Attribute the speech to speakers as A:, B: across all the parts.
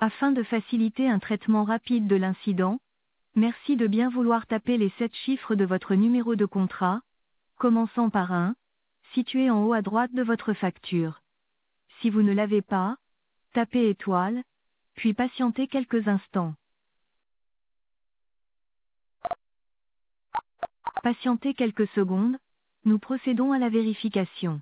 A: Afin de faciliter un traitement rapide de l'incident, merci de bien vouloir taper les 7 chiffres de votre numéro de contrat, commençant par 1, situé en haut à droite de votre facture. Si vous ne l'avez pas, tapez étoile, puis patientez quelques instants. Patientez quelques secondes, nous procédons à la vérification.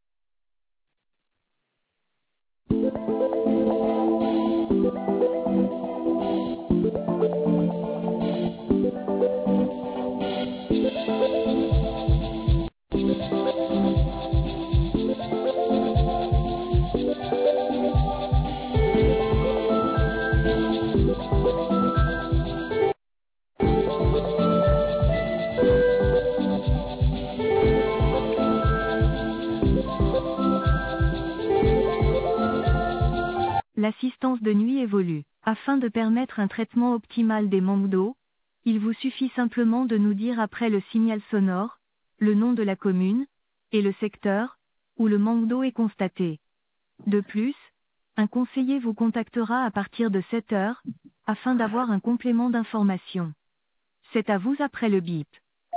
A: L'assistance de nuit évolue. Afin de permettre un traitement optimal des manques d'eau, il vous suffit simplement de nous dire après le signal sonore, le nom de la commune, et le secteur, où le manque d'eau est constaté. De plus, un conseiller vous contactera à partir de 7 heures, afin d'avoir un complément d'information. C'est à vous après le bip.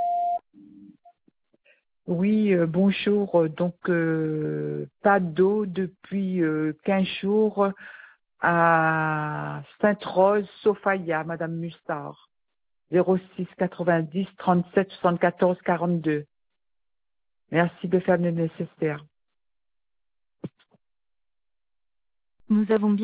B: Oui, bonjour. Donc, pas d'eau depuis 15 jours à Sainte-Rose, Sofaya, Madame Mustard. 06 90 37 74 42. Merci de faire le nécessaire.
A: Nous avons bien